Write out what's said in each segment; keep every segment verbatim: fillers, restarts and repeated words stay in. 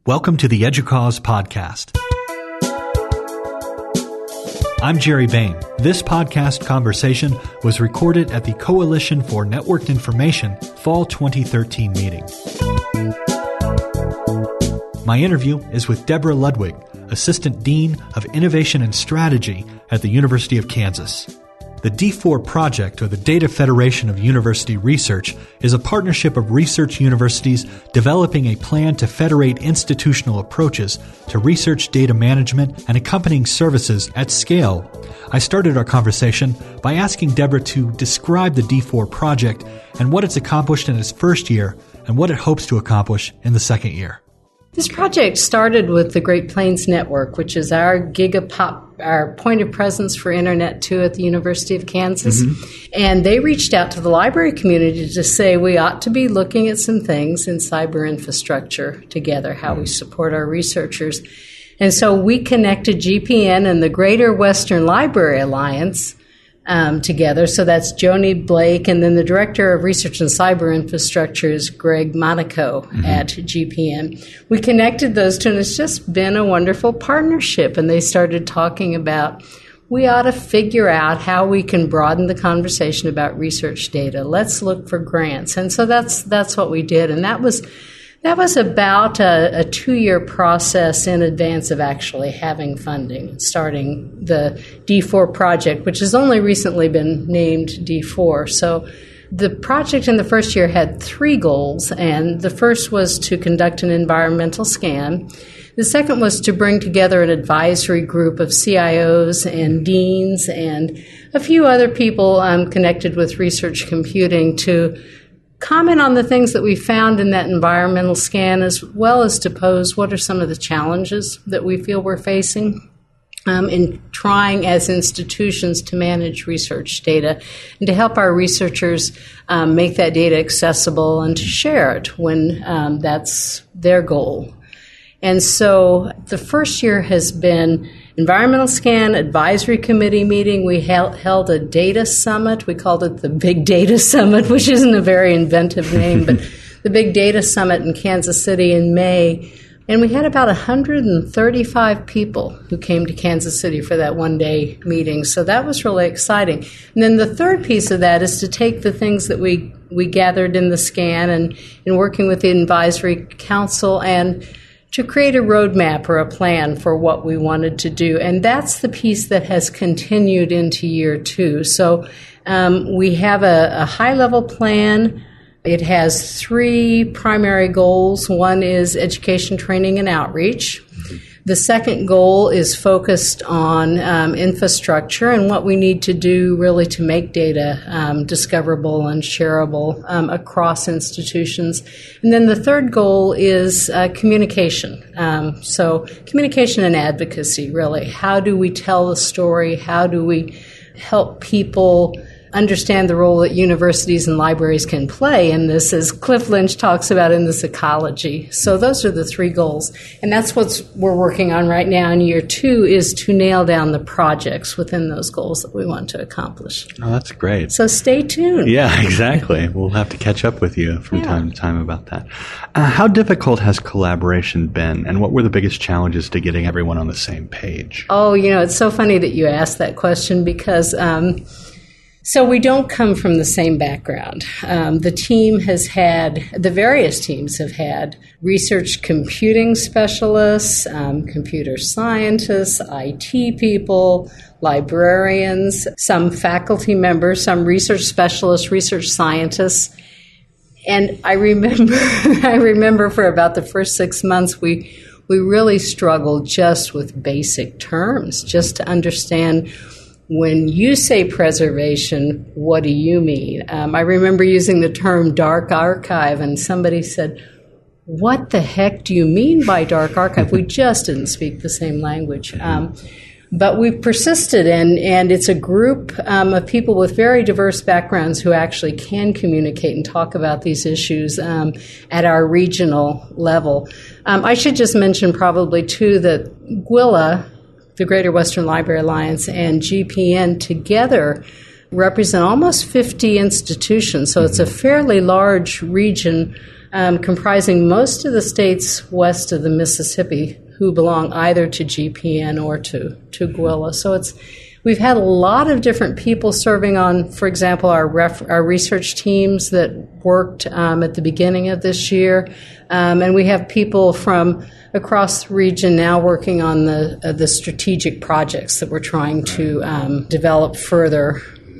Welcome to the EDUCAUSE podcast. I'm Jerry Bain. This podcast conversation was recorded at the Coalition for Networked Information Fall twenty thirteen meeting. My interview is with Deborah Ludwig, Assistant Dean of Innovation and Strategy at the University of Kansas. The D four project, or the Data Federation of University Research, is a partnership of research universities developing a plan to federate institutional approaches to research data management and accompanying services at scale. I started our conversation by asking Deborah to describe the D four project and what it's accomplished in its first year and what it hopes to accomplish in the second year. This project started with the Great Plains Network, which is our gigapop, our point of presence for Internet two at the University of Kansas. Mm-hmm. And they reached out to the library community to say we ought to be looking at some things in cyber infrastructure together, how we support our researchers. And so we connected G P N and the Greater Western Library Alliance Um, together. So that's Joni Blake, and then the Director of Research and Cyber Infrastructure is Greg Monaco mm-hmm. at G P N. We connected those two, and it's just been a wonderful partnership. And they started talking about we ought to figure out how we can broaden the conversation about research data. Let's look for grants. And so that's that's what we did. And that was That was about a, a two-year process in advance of actually having funding, starting the D four project, which has only recently been named D four. So the project in the first year had three goals, and the first was to conduct an environmental scan. The second was to bring together an advisory group of C I Os and deans and a few other people um, connected with research computing to comment on the things that we found in that environmental scan, as well as to pose what are some of the challenges that we feel we're facing um, in trying as institutions to manage research data and to help our researchers um, make that data accessible and to share it when um, that's their goal. And so the first year has been environmental scan, advisory committee meeting. We held, held a data summit. We called it the Big Data Summit, which isn't a very inventive name, but the Big Data Summit in Kansas City in May. And we had about one hundred thirty-five people who came to Kansas City for that one-day meeting. So that was really exciting. And then the third piece of that is to take the things that we, we gathered in the scan and in working with the advisory council and to create a roadmap or a plan for what we wanted to do. And that's the piece that has continued into year two. So um, we have a, a high-level plan. It has three primary goals. One is education, training, and outreach. The second goal is focused on um, infrastructure and what we need to do really to make data um, discoverable and shareable um, across institutions. And then the third goal is uh, communication. Um, so communication and advocacy, really. How do we tell the story? How do we help people understand the role that universities and libraries can play in this, as Cliff Lynch talks about in this ecology. So those are the three goals. And that's what we're working on right now in year two, is to nail down the projects within those goals that we want to accomplish. Oh, that's great. So stay tuned. Yeah, exactly. We'll have to catch up with you from yeah. time to time about that. Uh, how difficult has collaboration been, and what were the biggest challenges to getting everyone on the same page? Oh, you know, it's so funny that you asked that question because um, So we don't come from the same background. Um, the team has had, the various teams have had research computing specialists, um, computer scientists, I T people, librarians, some faculty members, some research specialists, research scientists. And I remember, I remember for about the first six months, we we really struggled just with basic terms, just to understand, when you say preservation, what do you mean? Um, I remember using the term dark archive, and somebody said, what the heck do you mean by dark archive? We just didn't speak the same language. Um, but we've persisted, and, and it's a group um, of people with very diverse backgrounds who actually can communicate and talk about these issues um, at our regional level. Um, I should just mention probably, too, that GWILA, the Greater Western Library Alliance, and G P N together represent almost fifty institutions. So it's a fairly large region um, comprising most of the states west of the Mississippi who belong either to G P N or to, to Gwilla. So it's we've had a lot of different people serving on, for example, our ref, our research teams that worked um, at the beginning of this year, um, and we have people from across the region now working on the uh, the strategic projects that we're trying to um, develop further.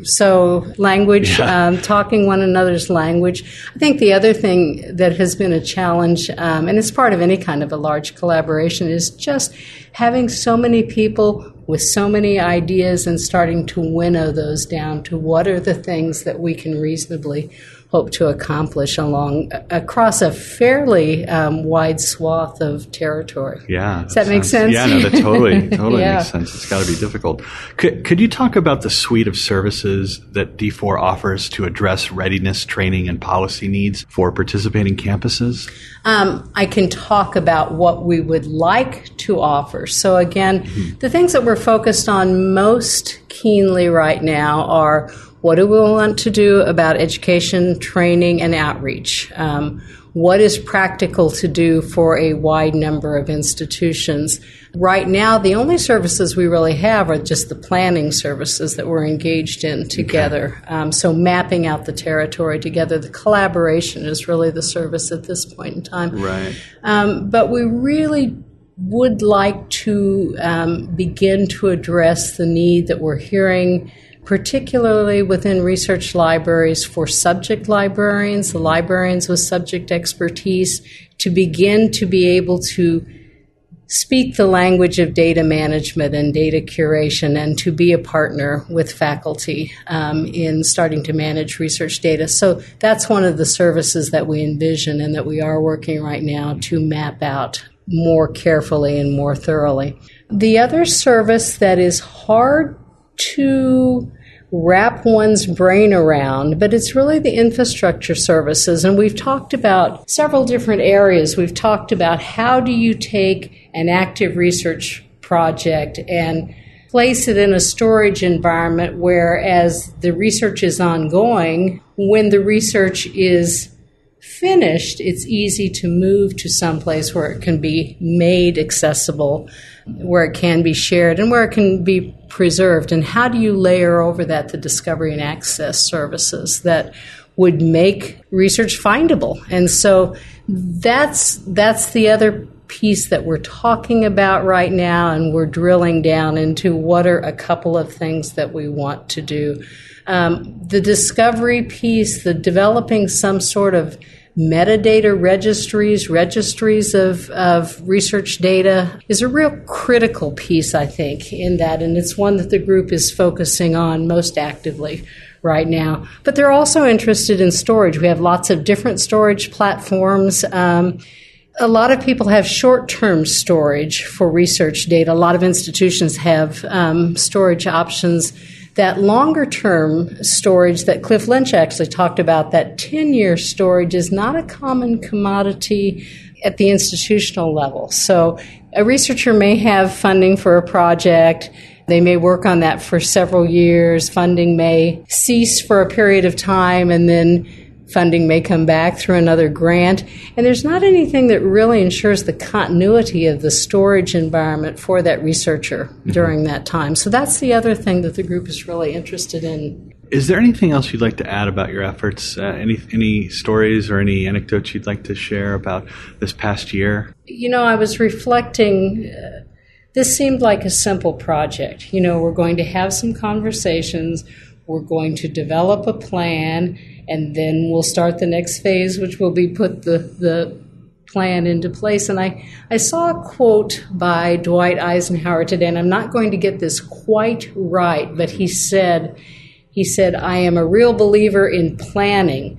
So language, yeah. um, talking one another's language. I think the other thing that has been a challenge, um, and it's part of any kind of a large collaboration, is just having so many people with so many ideas and starting to winnow those down to what are the things that we can reasonably hope to accomplish along across a fairly um, wide swath of territory. Yeah. Does that, that make sounds, sense? Yeah, no, that totally, totally yeah. makes sense. It's got to be difficult. Could, could you talk about the suite of services that D four offers to address readiness, training, and policy needs for participating campuses? Um, I can talk about what we would like to offer. So again, mm-hmm. the things that we're focused on most keenly right now are what do we want to do about education, training, and outreach? Um, what is practical to do for a wide number of institutions? Right now, the only services we really have are just the planning services that we're engaged in together. Okay. Um, so mapping out the territory together. The collaboration is really the service at this point in time. Right. Um, but we really would like to um, begin to address the need that we're hearing, particularly within research libraries, for subject librarians, the librarians with subject expertise, to begin to be able to speak the language of data management and data curation and to be a partner with faculty um, in starting to manage research data. So that's one of the services that we envision and that we are working right now to map out more carefully and more thoroughly. The other service that is hard to wrap one's brain around, but it's really the infrastructure services. And we've talked about several different areas. We've talked about how do you take an active research project and place it in a storage environment where, as the research is ongoing, when the research is finished, it's easy to move to someplace where it can be made accessible, where it can be shared, and where it can be preserved. And how do you layer over that the discovery and access services that would make research findable? And so that's that's the other piece that we're talking about right now, and we're drilling down into what are a couple of things that we want to do. Um, the discovery piece, the developing some sort of metadata registries, registries of, of research data is a real critical piece, I think, in that, and it's one that the group is focusing on most actively right now. But they're also interested in storage. We have lots of different storage platforms. Um, a lot of people have short-term storage for research data. A lot of institutions have um, storage options. That longer-term storage that Cliff Lynch actually talked about, that ten-year storage, is not a common commodity at the institutional level. So a researcher may have funding for a project. They may work on that for several years. Funding may cease for a period of time, and then funding may come back through another grant. And there's not anything that really ensures the continuity of the storage environment for that researcher mm-hmm. during that time. So that's the other thing that the group is really interested in. Is there anything else you'd like to add about your efforts? Uh, any any stories or any anecdotes you'd like to share about this past year? You know, I was reflecting. Uh, this seemed like a simple project. You know, we're going to have some conversations. We're going to develop a plan, and then we'll start the next phase, which will be put the, the plan into place. And I, I saw a quote by Dwight Eisenhower today, and I'm not going to get this quite right, but he said, he said, I am a real believer in planning.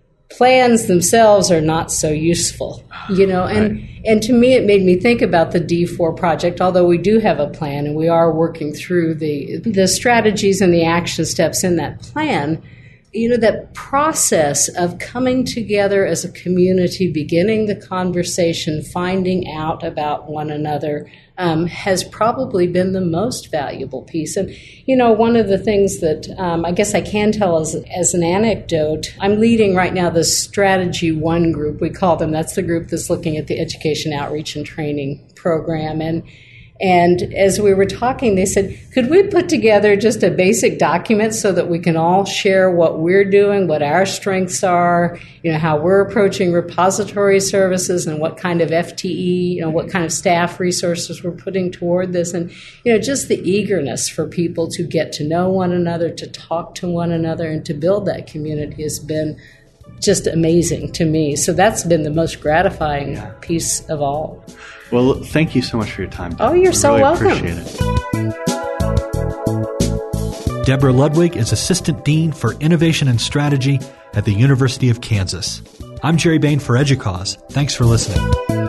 Plans themselves are not so useful, you know, and, right. and to me it made me think about the D four project, although we do have a plan and we are working through the the strategies and the action steps in that plan. you know, that process of coming together as a community, beginning the conversation, finding out about one another, um, has probably been the most valuable piece. And, you know, one of the things that um, I guess I can tell as, as an anecdote, I'm leading right now the Strategy One group, we call them. That's the group that's looking at the education, outreach, and training program. And And as we were talking, they said, could we put together just a basic document so that we can all share what we're doing, what our strengths are, you know, how we're approaching repository services and what kind of F T E, you know, what kind of staff resources we're putting toward this. And, you know, just the eagerness for people to get to know one another, to talk to one another, and to build that community has been just amazing to me. So that's been the most gratifying yeah. piece of all. Well, thank you so much for your time, Deborah. Oh, you're I so really welcome. Appreciate it. Deborah Ludwig is Assistant Dean for Innovation and Strategy at the University of Kansas. I'm Jerry Bain for EDUCAUSE. Thanks for listening.